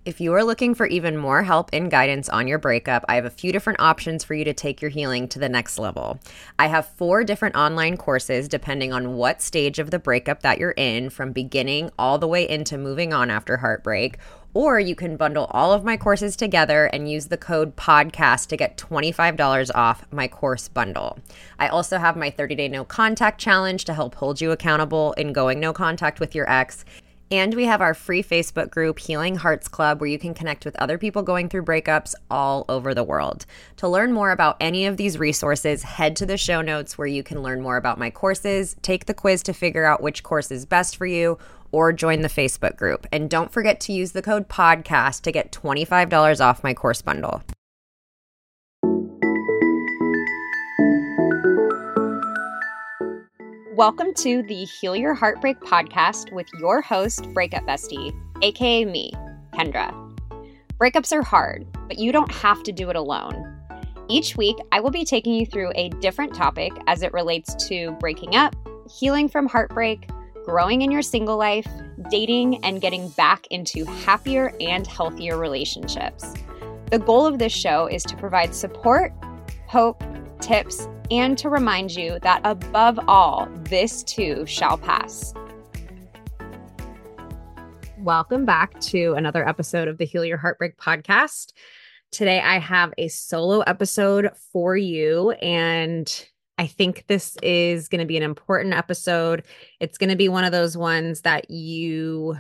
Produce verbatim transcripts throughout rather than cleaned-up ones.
If you are looking for even more help and guidance on your breakup, I have a few different options for you to take your healing to the next level. I have four different online courses depending on what stage of the breakup that you're in, from beginning all the way into moving on after heartbreak. Or you can bundle all of my courses together and use the code PODCAST to get twenty-five dollars off my course bundle. I also have my thirty-day no contact challenge to help hold you accountable in going no contact with your ex. And we have our free Facebook group, Healing Hearts Club, where you can connect with other people going through breakups all over the world. To learn more about any of these resources, head to the show notes where you can learn more about my courses, take the quiz to figure out which course is best for you, or join the Facebook group. And don't forget to use the code PODCAST to get twenty-five dollars off my course bundle. Welcome to the Heal Your Heartbreak podcast with your host, Breakup Bestie, aka me, Kendra. Breakups are hard, but you don't have to do it alone. Each week, I will be taking you through a different topic as it relates to breaking up, healing from heartbreak, growing in your single life, dating, and getting back into happier and healthier relationships. The goal of this show is to provide support, hope, tips, and to remind you that above all, this too shall pass. Welcome back to another episode of the Heal Your Heartbreak podcast. Today I have a solo episode for you, and I think this is going to be an important episode. It's going to be one of those ones that you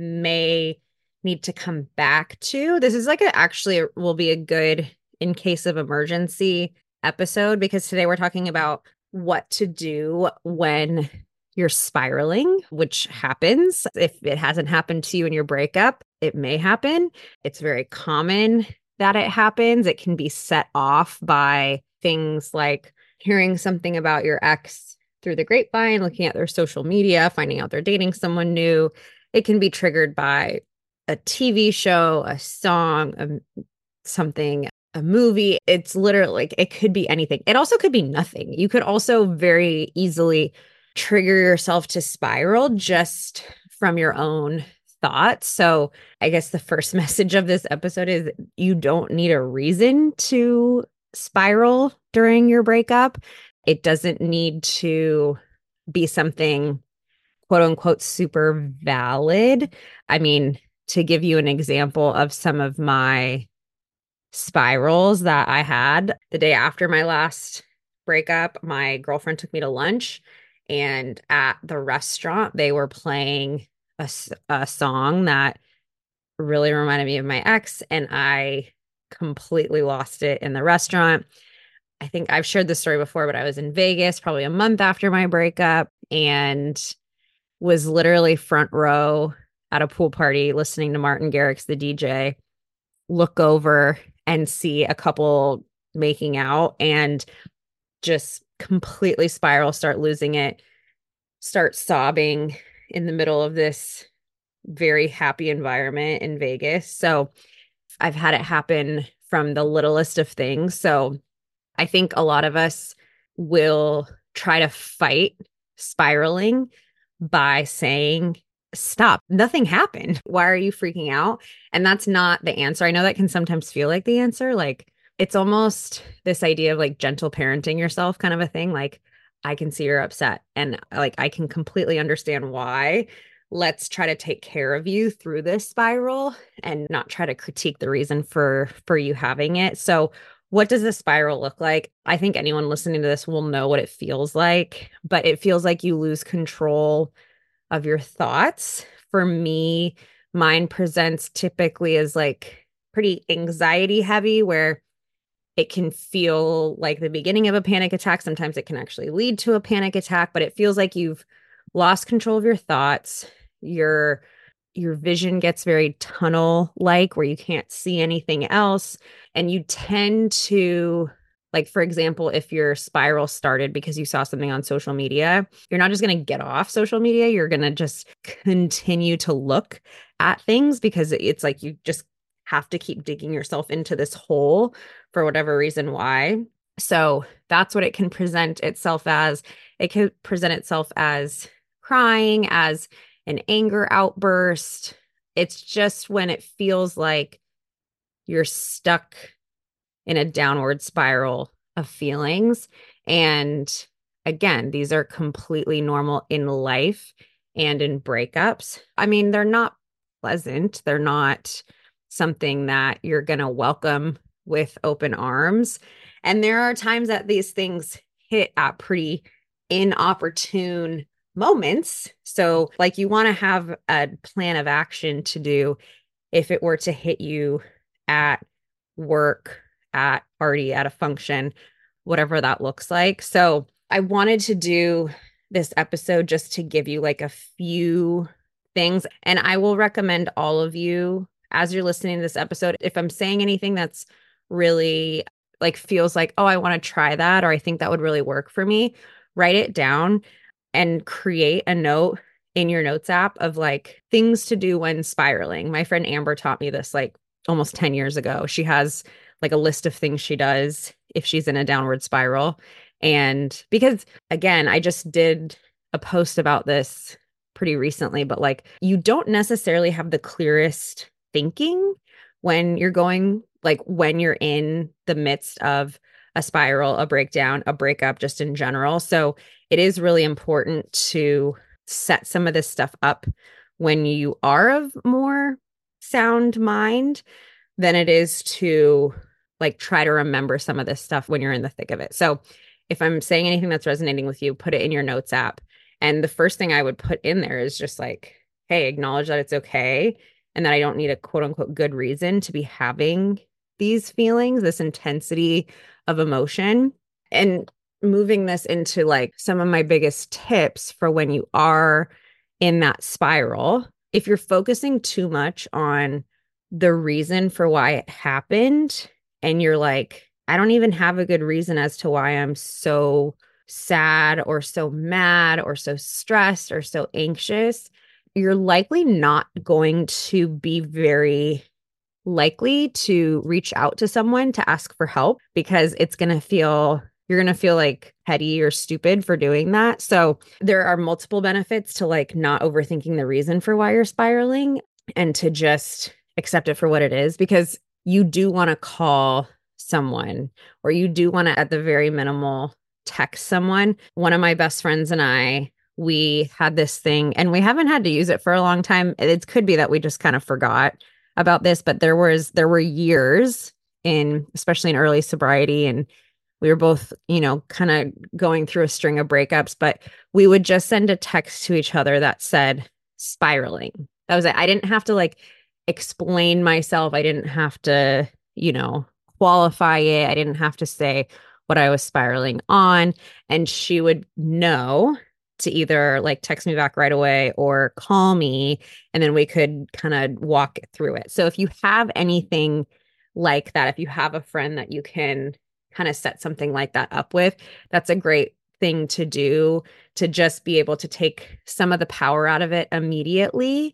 may need to come back to. This is like a, actually will be a good in case of emergency episode, because today we're talking about what to do when you're spiraling, which happens. If it hasn't happened to you in your breakup, it may happen. It's very common that it happens. It can be set off by things like hearing something about your ex through the grapevine, looking at their social media, finding out they're dating someone new. It can be triggered by a T V show, a song, a, something, a movie. It's literally like, it could be anything. It also could be nothing. You could also very easily trigger yourself to spiral just from your own thoughts. So I guess the first message of this episode is you don't need a reason to spiral during your breakup. It doesn't need to be something quote unquote super valid. I mean, to give you an example of some of my spirals that I had the day after my last breakup, my girlfriend took me to lunch, and at the restaurant, they were playing a, a song that really reminded me of my ex, and I completely lost it in the restaurant. I think I've shared this story before, but I was in Vegas probably a month after my breakup and was literally front row at a pool party listening to Martin Garrix, the D J, look over and see a couple making out and just completely spiral, start losing it, start sobbing in the middle of this very happy environment in Vegas. So I've had it happen from the littlest of things. So I think a lot of us will try to fight spiraling by saying, stop, nothing happened. Why are you freaking out? And that's not the answer. I know that can sometimes feel like the answer. Like it's almost this idea of like gentle parenting yourself kind of a thing. Like, I can see you're upset and like, I can completely understand why. Let's try to take care of you through this spiral and not try to critique the reason for, for you having it. So what does the spiral look like? I think anyone listening to this will know what it feels like, but it feels like you lose control of your thoughts. For me, mine presents typically as like pretty anxiety heavy, where it can feel like the beginning of a panic attack. Sometimes it can actually lead to a panic attack, but it feels like you've lost control of your thoughts. Your your vision gets very tunnel-like, where you can't see anything else. And you tend to, like, for example, if your spiral started because you saw something on social media, you're not just going to get off social media. You're going to just continue to look at things because it's like you just have to keep digging yourself into this hole for whatever reason why. So that's what it can present itself as. It could present itself as crying, as an anger outburst. It's just when it feels like you're stuck in a downward spiral of feelings. And again, these are completely normal in life and in breakups. I mean, they're not pleasant. They're not something that you're going to welcome with open arms. And there are times that these things hit at pretty inopportune moments. So, like, you want to have a plan of action to do if it were to hit you at work, at party, at a function, whatever that looks like. So, I wanted to do this episode just to give you like a few things. And I will recommend all of you, as you're listening to this episode, if I'm saying anything that's really like feels like, oh, I want to try that, or I think that would really work for me, write it down and create a note in your notes app of like things to do when spiraling. My friend Amber taught me this like almost ten years ago. She has like a list of things she does if she's in a downward spiral. And because again, I just did a post about this pretty recently, but like you don't necessarily have the clearest thinking when you're going, like when you're in the midst of a spiral, a breakdown, a breakup, just in general. So it is really important to set some of this stuff up when you are of more sound mind than it is to like try to remember some of this stuff when you're in the thick of it. So if I'm saying anything that's resonating with you, put it in your notes app. And the first thing I would put in there is just like, hey, acknowledge that it's okay and that I don't need a quote unquote good reason to be having these feelings, this intensity of emotion. And moving this into like some of my biggest tips for when you are in that spiral, if you're focusing too much on the reason for why it happened and you're like, I don't even have a good reason as to why I'm so sad or so mad or so stressed or so anxious, you're likely not going to be very likely to reach out to someone to ask for help because it's going to feel, you're going to feel like petty or stupid for doing that. So there are multiple benefits to like not overthinking the reason for why you're spiraling and to just accept it for what it is, because you do want to call someone, or you do want to, at the very minimal, text someone. One of my best friends and I, we had this thing and we haven't had to use it for a long time. It could be that we just kind of forgot about this, but there was, there were years in, especially in early sobriety, and we were both, you know, kind of going through a string of breakups, but we would just send a text to each other that said spiraling. That was it. I didn't have to like explain myself. I didn't have to, you know, qualify it. I didn't have to say what I was spiraling on. And she would know to either like text me back right away or call me, and then we could kind of walk through it. So if you have anything like that, if you have a friend that you can kind of set something like that up with, that's a great thing to do, to just be able to take some of the power out of it immediately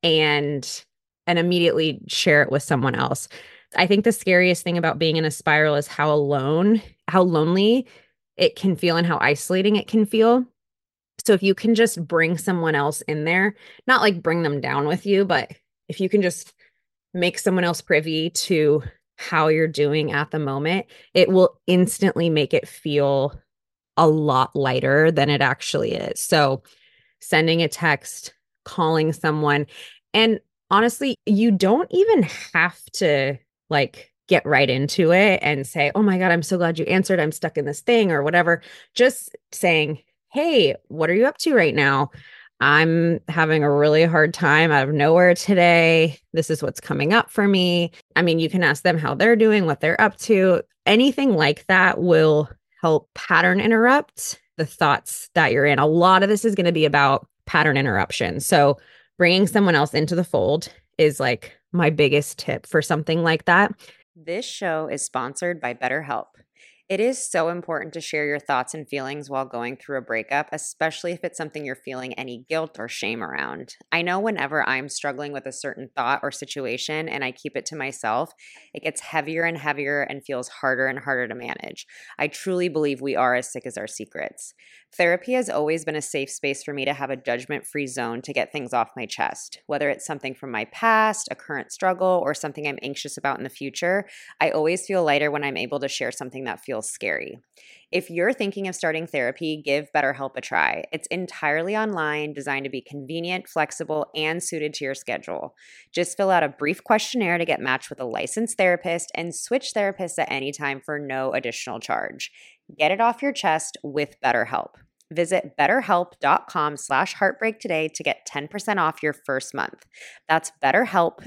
and and immediately share it with someone else. I think the scariest thing about being in a spiral is how alone, how lonely it can feel and how isolating it can feel. So if you can just bring someone else in there, not like bring them down with you, but if you can just make someone else privy to how you're doing at the moment, it will instantly make it feel a lot lighter than it actually is. So sending a text, calling someone, and honestly, you don't even have to like get right into it and say, oh my God, I'm so glad you answered. I'm stuck in this thing or whatever. Just saying, hey, what are you up to right now? I'm having a really hard time out of nowhere today. This is what's coming up for me. I mean, you can ask them how they're doing, what they're up to. Anything like that will help pattern interrupt the thoughts that you're in. A lot of this is going to be about pattern interruption. So bringing someone else into the fold is like my biggest tip for something like that. This show is sponsored by BetterHelp. It is so important to share your thoughts and feelings while going through a breakup, especially if it's something you're feeling any guilt or shame around. I know whenever I'm struggling with a certain thought or situation and I keep it to myself, it gets heavier and heavier and feels harder and harder to manage. I truly believe we are as sick as our secrets. Therapy has always been a safe space for me to have a judgment-free zone to get things off my chest. Whether it's something from my past, a current struggle, or something I'm anxious about in the future, I always feel lighter when I'm able to share something that feels scary. If you're thinking of starting therapy, give BetterHelp a try. It's entirely online, designed to be convenient, flexible, and suited to your schedule. Just fill out a brief questionnaire to get matched with a licensed therapist and switch therapists at any time for no additional charge. Get it off your chest with BetterHelp. Visit betterhelp.com slash heartbreak today to get ten percent off your first month. That's betterhelp,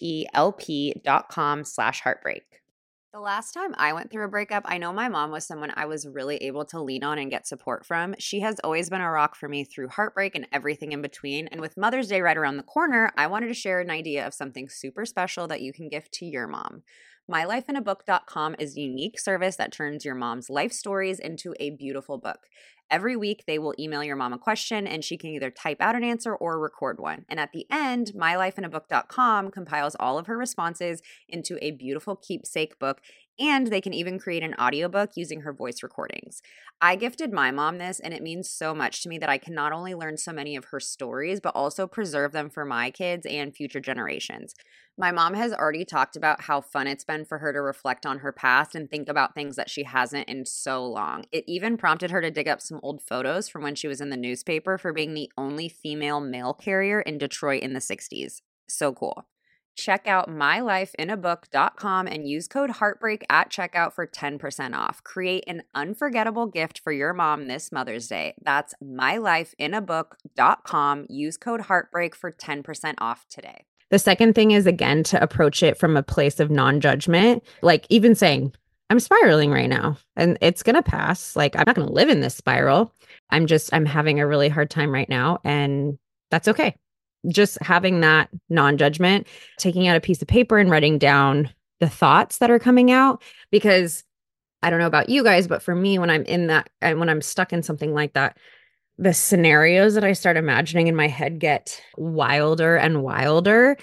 H-E-L-P dot com slash heartbreak. The last time I went through a breakup, I know my mom was someone I was really able to lean on and get support from. She has always been a rock for me through heartbreak and everything in between. And with Mother's Day right around the corner, I wanted to share an idea of something super special that you can gift to your mom. my life in a book dot com is a unique service that turns your mom's life stories into a beautiful book. Every week, they will email your mom a question, and she can either type out an answer or record one. And at the end, my life in a book dot com compiles all of her responses into a beautiful keepsake book, and they can even create an audiobook using her voice recordings. I gifted my mom this, and it means so much to me that I can not only learn so many of her stories, but also preserve them for my kids and future generations. My mom has already talked about how fun it's been for her to reflect on her past and think about things that she hasn't in so long. It even prompted her to dig up some old photos from when she was in the newspaper for being the only female mail carrier in Detroit in the sixties. So cool. Check out my life in a book dot com and use code HEARTBREAK at checkout for ten percent off. Create an unforgettable gift for your mom this Mother's Day. That's my life in a book dot com. Use code HEARTBREAK for ten percent off today. The second thing is, again, to approach it from a place of non-judgment, like even saying, I'm spiraling right now and it's going to pass. Like, I'm not going to live in this spiral. I'm just, I'm having a really hard time right now. And that's okay. Just having that non-judgment, taking out a piece of paper and writing down the thoughts that are coming out. Because I don't know about you guys, but for me, when I'm in that, and when I'm stuck in something like that, the scenarios that I start imagining in my head get wilder and wilder.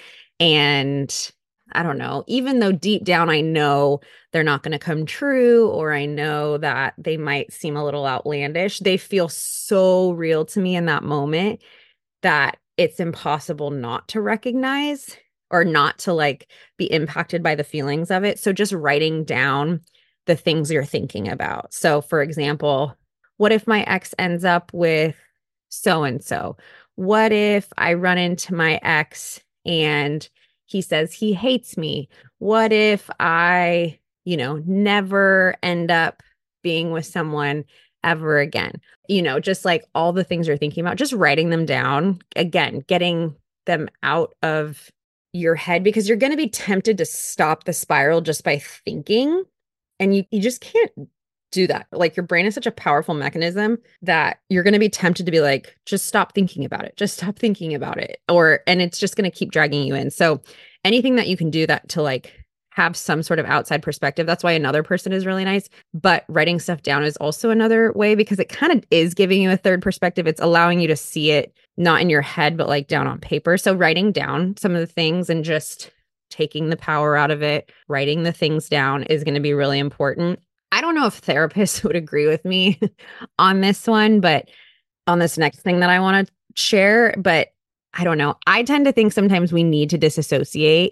And I don't know, even though deep down I know they're not going to come true, or I know that they might seem a little outlandish, they feel so real to me in that moment that it's impossible not to recognize or not to like be impacted by the feelings of it. So just writing down the things you're thinking about. So for example, what if my ex ends up with so-and-so? What if I run into my ex and he says he hates me? What if I, you know, never end up being with someone ever again? You know, just like all the things you're thinking about, just writing them down, again, getting them out of your head, because you're going to be tempted to stop the spiral just by thinking. And you, you just can't do that. Like, your brain is such a powerful mechanism that you're going to be tempted to be like, just stop thinking about it. Just stop thinking about it. Or, and it's just going to keep dragging you in. So anything that you can do that to like have some sort of outside perspective, that's why another person is really nice. But writing stuff down is also another way, because it kind of is giving you a third perspective. It's allowing you to see it not in your head, but like down on paper. So writing down some of the things and just taking the power out of it, writing the things down is going to be really important. I don't know if therapists would agree with me on this one, but on this next thing that I want to share, but I don't know. I tend to think sometimes we need to disassociate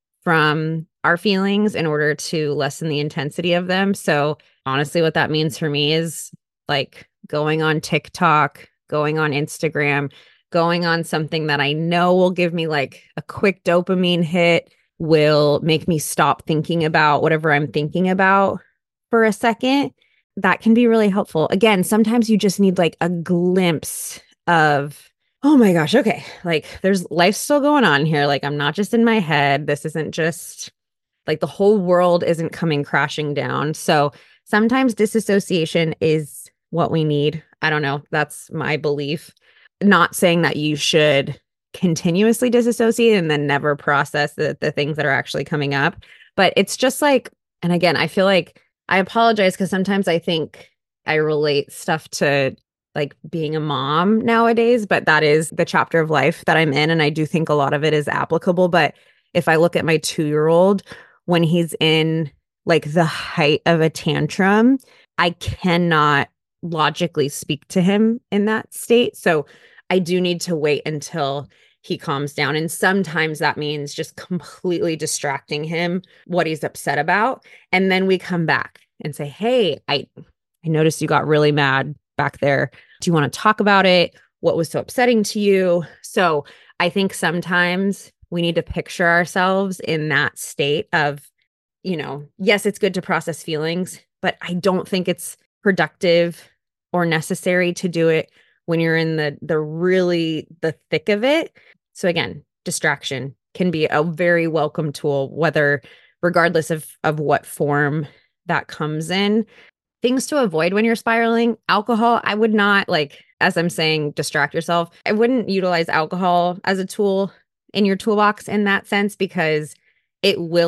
from our feelings in order to lessen the intensity of them. So honestly, what that means for me is like going on TikTok, going on Instagram, going on something that I know will give me like a quick dopamine hit, will make me stop thinking about whatever I'm thinking about for a second. That can be really helpful. Again, sometimes you just need like a glimpse of, oh my gosh, okay, like there's life still going on here. Like, I'm not just in my head. This isn't just like the whole world isn't coming crashing down. So sometimes disassociation is what we need. I don't know. That's my belief. Not saying that you should continuously disassociate and then never process the, the things that are actually coming up. But it's just like, and again, I feel like I apologize because sometimes I think I relate stuff to like being a mom nowadays, but that is the chapter of life that I'm in. And I do think a lot of it is applicable. But if I look at my two year old, when he's in like the height of a tantrum, I cannot logically speak to him in that state. So I do need to wait until he calms down. And sometimes that means just completely distracting him what he's upset about. And then we come back and say, hey, I, I noticed you got really mad back there. Do you want to talk about it? What was so upsetting to you? So I think sometimes we need to picture ourselves in that state of, you know, yes, it's good to process feelings, but I don't think it's productive or necessary to do it when you're in the the really the thick of it. So again, distraction can be a very welcome tool, whether regardless of of what form that comes in. Things to avoid when you're spiraling: alcohol. I would not, like, as I'm saying, distract yourself. I wouldn't utilize alcohol as a tool in your toolbox in that sense, because it will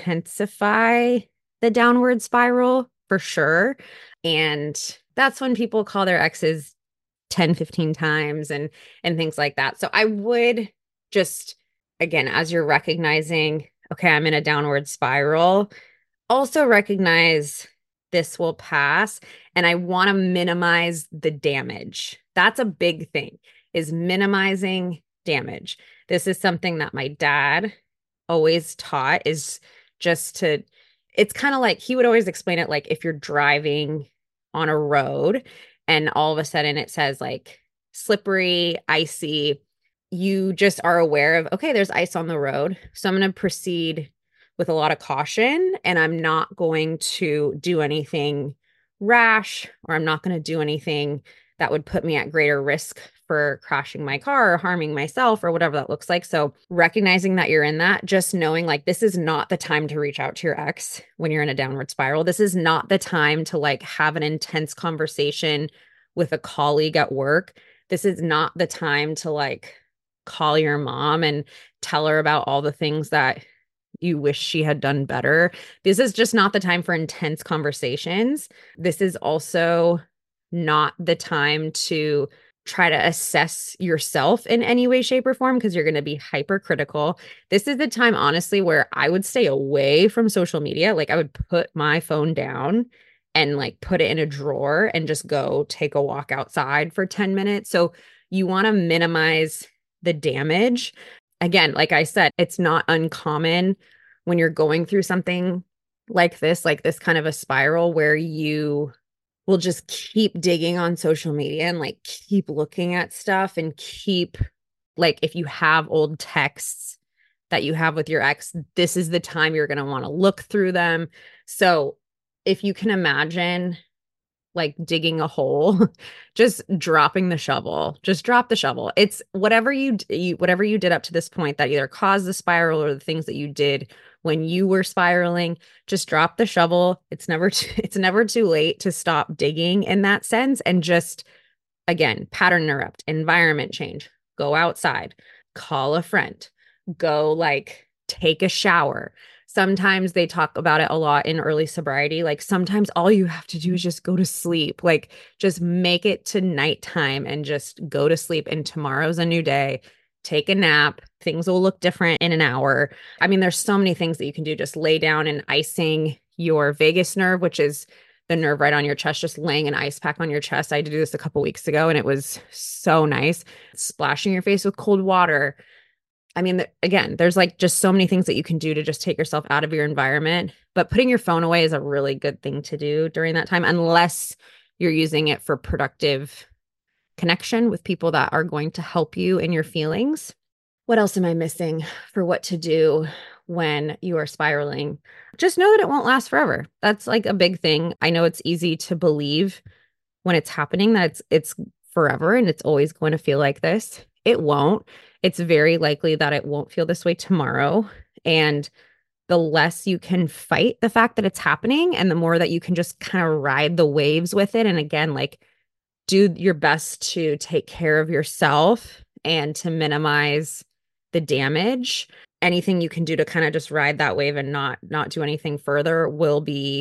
intensify the downward spiral for sure. And that's when people call their exes ten, fifteen times and and things like that. So I would just, again, as you're recognizing, okay, I'm in a downward spiral, also recognize this will pass. And I want to minimize the damage. That's a big thing, is minimizing damage. This is something that my dad always taught, is just to, it's kind of like, he would always explain it like if you're driving on a road and all of a sudden it says like slippery, icy, you just are aware of, okay, there's ice on the road. So I'm going to proceed with a lot of caution, and I'm not going to do anything rash, or I'm not going to do anything that would put me at greater risk for crashing my car or harming myself or whatever that looks like. So recognizing that you're in that, just knowing like this is not the time to reach out to your ex when you're in a downward spiral. This is not the time to like have an intense conversation with a colleague at work. This is not the time to like call your mom and tell her about all the things that you wish she had done better. This is just not the time for intense conversations. This is also not the time to try to assess yourself in any way, shape, or form, because you're going to be hypercritical. This is the time, honestly, where I would stay away from social media. Like I would put my phone down and like put it in a drawer and just go take a walk outside for ten minutes. So you want to minimize the damage. Again, like I said, it's not uncommon when you're going through something like this, like this kind of a spiral, where you will just keep digging on social media and like keep looking at stuff and keep, like, if you have old texts that you have with your ex, this is the time you're going to want to look through them. So if you can imagine like digging a hole, just dropping the shovel, just drop the shovel. It's whatever you, you whatever you did up to this point that either caused the spiral or the things that you did when you were spiraling, just drop the shovel. It's never, too, it's never too late to stop digging in that sense. And just, again, pattern interrupt, environment change, go outside, call a friend, go like take a shower. Sometimes they talk about it a lot in early sobriety. Like sometimes all you have to do is just go to sleep. Like just make it to nighttime and just go to sleep. And tomorrow's a new day. Take a nap. Things will look different in an hour. I mean, there's so many things that you can do. Just lay down and icing your vagus nerve, which is the nerve right on your chest, just laying an ice pack on your chest. I did this a couple weeks ago and it was so nice. Splashing your face with cold water. I mean, again, there's like just so many things that you can do to just take yourself out of your environment, but putting your phone away is a really good thing to do during that time, unless you're using it for productive connection with people that are going to help you in your feelings. What else am I missing for what to do when you are spiraling? Just know that it won't last forever. That's like a big thing. I know it's easy to believe when it's happening that it's, it's forever and it's always going to feel like this. It won't. It's very likely that it won't feel this way tomorrow. And the less you can fight the fact that it's happening and the more that you can just kind of ride the waves with it. And again, like do your best to take care of yourself and to minimize the damage. Anything you can do to kind of just ride that wave and not not do anything further will be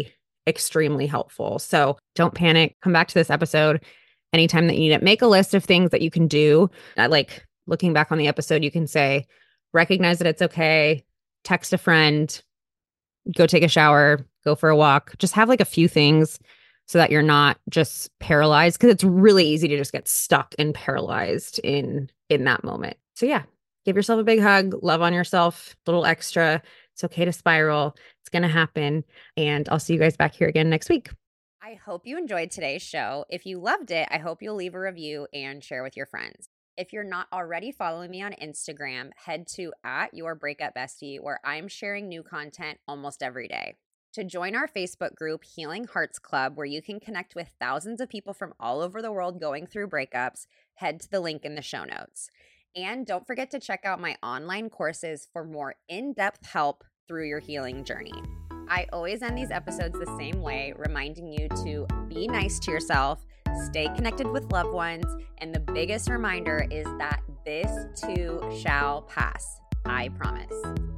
extremely helpful. So don't panic. Come back to this episode anytime that you need it. Make a list of things that you can do. I like looking back on the episode, you can say, recognize that it's okay, text a friend, go take a shower, go for a walk. Just have like a few things so that you're not just paralyzed, because it's really easy to just get stuck and paralyzed in in that moment. So yeah, give yourself a big hug, love on yourself, a little extra. It's okay to spiral. It's going to happen. And I'll see you guys back here again next week. I hope you enjoyed today's show. If you loved it, I hope you'll leave a review and share with your friends. If you're not already following me on Instagram, head to at your breakup bestie, where I'm sharing new content almost every day. To join our Facebook group, Healing Hearts Club, where you can connect with thousands of people from all over the world going through breakups, head to the link in the show notes. And don't forget to check out my online courses for more in-depth help through your healing journey. I always end these episodes the same way, reminding you to be nice to yourself, stay connected with loved ones, and the biggest reminder is that this too shall pass. I promise.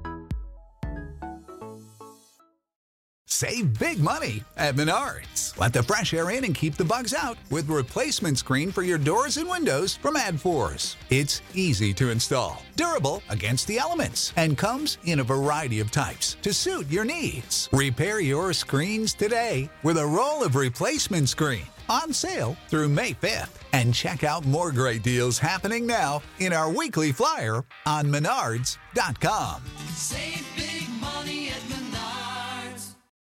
Save big money at Menards. Let the fresh air in and keep the bugs out with replacement screen for your doors and windows from AdForce. It's easy to install, durable against the elements, and comes in a variety of types to suit your needs. Repair your screens today with a roll of replacement screen on sale through May fifth. And check out more great deals happening now in our weekly flyer on menards dot com. Save